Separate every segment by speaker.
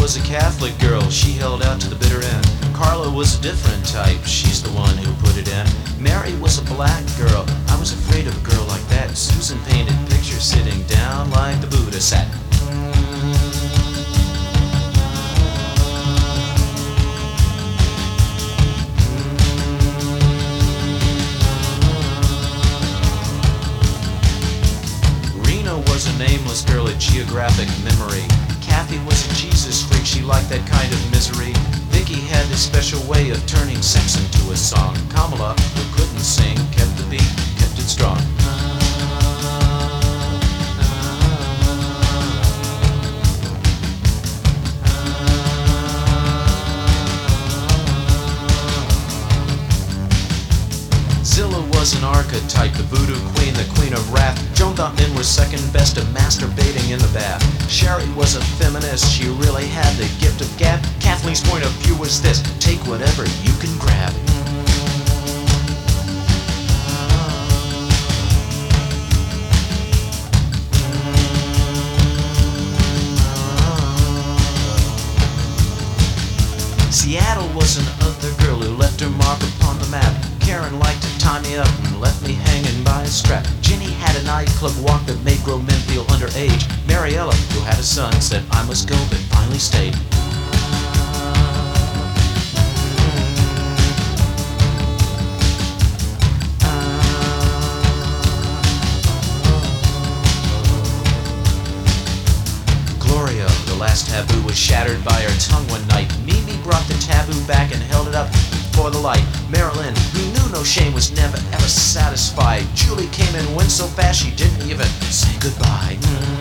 Speaker 1: was a Catholic girl, she held out to the bitter end. Carla was a different type, she's the one who put it in. Mary was a black girl, I was afraid of a girl like that. Susan painted pictures sitting down like the Buddha sat. Was a nameless girl of geographic memory. Kathy was a Jesus freak, she liked that kind of misery. Vicky had this special way of turning sex into a song. Kamala, who couldn't sing, kept the beat, kept it strong. Zilla was an archetype, the voodoo queen, the queen of wrath. Joan thought men were second best to masturbating in the bath. Sherry was a feminist, she really had the gift of gab. Kathleen's point of view was this: take whatever you can grab. Seattle was another girl who left her mark upon the map. Karen liked to tie me up and left me hanging by a strap. Ginny had a nightclub walk that made grown men feel underage. Mariella, who had a son, said I must go, but finally stayed. Gloria, the last taboo, was shattered by her tongue one night. Mimi brought the taboo back and held it up for the light. Marilyn, who knew no shame, was never ever satisfied. Julie came and went so fast she didn't even say goodbye.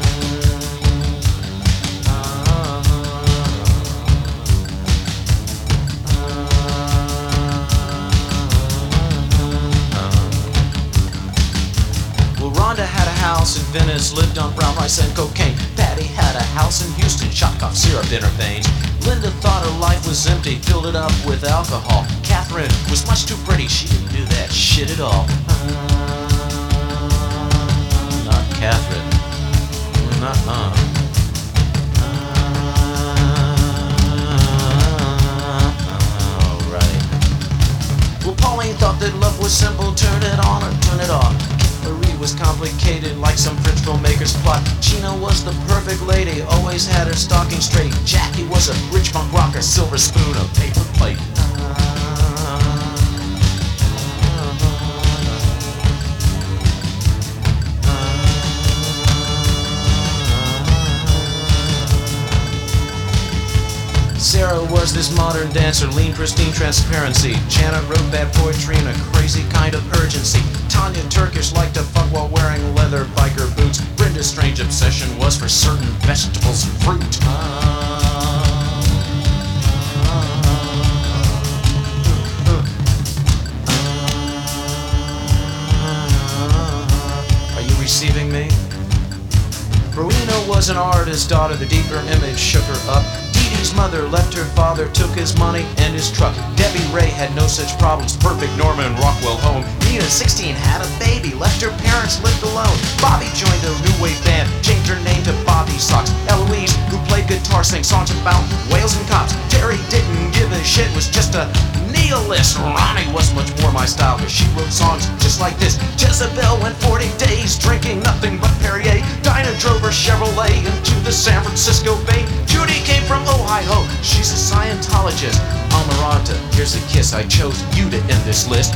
Speaker 1: Well, Rhonda had a house in Venice, lived on brown rice and cocaine. Patty had a house in Houston, shot cough syrup in her veins. Linda thought her life was empty, filled it up with alcohol. Catherine was much too pretty, she didn't do that shit at all. Not Catherine. Alright. Well, Pauline thought that love was simple, turn it on or turn it off. Marie was complicated like some French filmmaker's plot. Gina was the perfect lady, always had her stocking straight. Jackie was a rich punk rocker, silver spoon, a paper plate. Sarah was this modern dancer, lean, pristine transparency. Janet wrote bad poetry in a crazy kind of urgency. Tanya Turkish liked to fuck while wearing leather biker boots. Brenda's strange obsession was for certain vegetables and fruit. Are you receiving me? Rowena was an artist, daughter, the deeper image shook her up. Deedee's mother left her father, took his money and his truck. Debbie Ray had no such problems, perfect Norman Rockwell home. Nina, 16, had a baby, left her parents, lived alone. Bobby joined a new wave band, changed her name to Bobby Sox. Eloise, who played guitar, sang songs about whales and cops. Terry didn't give a shit, was just a nihilist. Ronnie was much more my style, cause she wrote songs just like this. Jezebel went 40 days drinking nothing but Perrier. Dinah drove her Chevrolet into the San Francisco Bay. Judy came from Ohio, she's a Scientologist. Amaranta, here's a kiss, I chose you to end this list.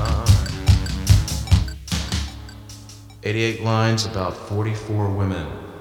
Speaker 1: 88 lines about 44 women.